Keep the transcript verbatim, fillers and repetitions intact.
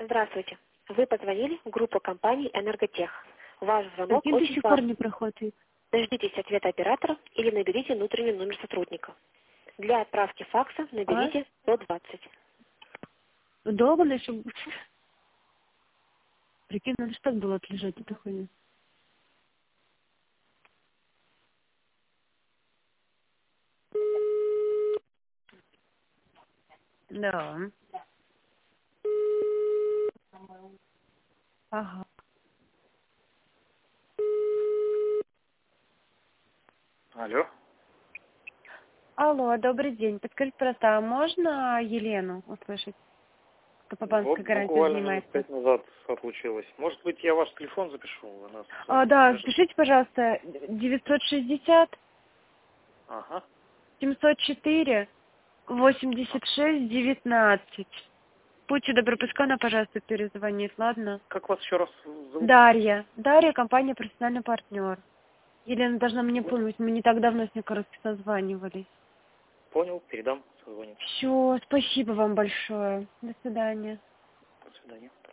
Здравствуйте. Вы позвонили в группу компании «Энерготех». Ваш звонок Один до очень сих пор важен. не проходит. Дождитесь ответа оператора или наберите внутренний номер сотрудника. Для отправки факса А? наберите сто двадцать. Долго ли, чтобы... Прикинь, надо что было отлежать, эта хуйня. Да. Ага. Алло. Алло, добрый день. Подскажите, пожалуйста, а можно Елену услышать? Кто по Вот банковской гарантии буквально минут занимается? пять назад отлучилась. Может быть, я ваш телефон запишу? Вы нас А, да, свяжете? запишите, пожалуйста, девятьсот шестьдесят Ага. семьсот четыре восемьдесят шесть девятнадцать. Будьте добры, пускай она, пожалуйста, перезвонит, ладно? Как вас еще раз зовут? Дарья. Дарья, компания «Профессиональный партнер». Елена должна мне помнить, мы не так давно с ней, короче, созванивались. Понял, передам, созвонит. Все, спасибо вам большое. До свидания. До свидания.